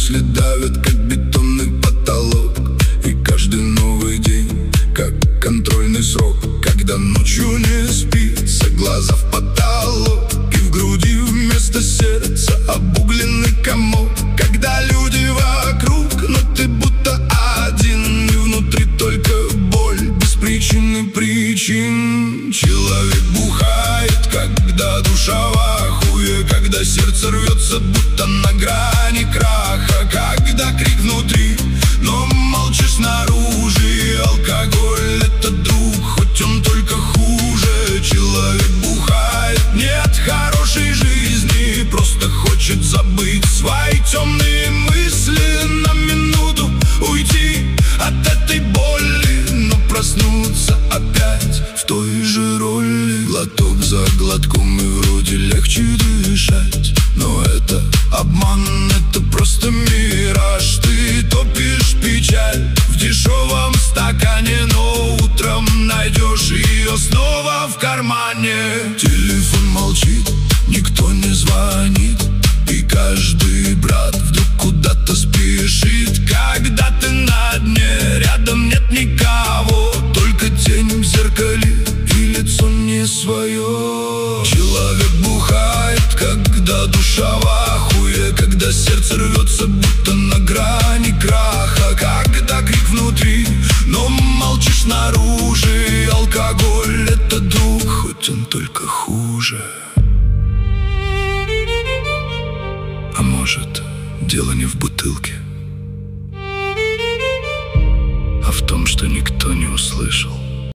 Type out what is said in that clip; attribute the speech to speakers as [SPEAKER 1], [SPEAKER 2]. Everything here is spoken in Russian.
[SPEAKER 1] мысли давят, как бетонный потолок. И каждый новый день, как контрольный срок, когда ночью не спится, глаза в потолок, и в груди вместо сердца обугленный комок. Когда люди вокруг, но ты будто один, и внутри только боль без причины причин. Человек бухает, когда душа в ахуе, когда сердце рвется, будто на грани краха, когда крик внутри, но молчишь снаружи. Алкоголь — это друг, хоть он только хуже. Человек бухает, нет хорошей жизни, просто хочет забыть свои темные мысли, на минуту уйти от этой боли, но проснуться опять в той же роли. Глоток за глотком, и вроде легче дышать, но это обман, это просто мираж. Ты топишь печаль в дешевом стакане, но утром найдешь ее снова в кармане. Телефон молчит, никто не звонит, и каждый брат вдруг куда-то спешит. Когда ты на дне, рядом нет никого, только тень в зеркале и лицо не свое. Человек бухает, когда душа в ахуе, когда сердце рвется, будто на грани краха, когда крик внутри, но молчишь снаружи. Алкоголь — это друг, хоть он только хуже. А может, дело не в бутылке, а в том, что никто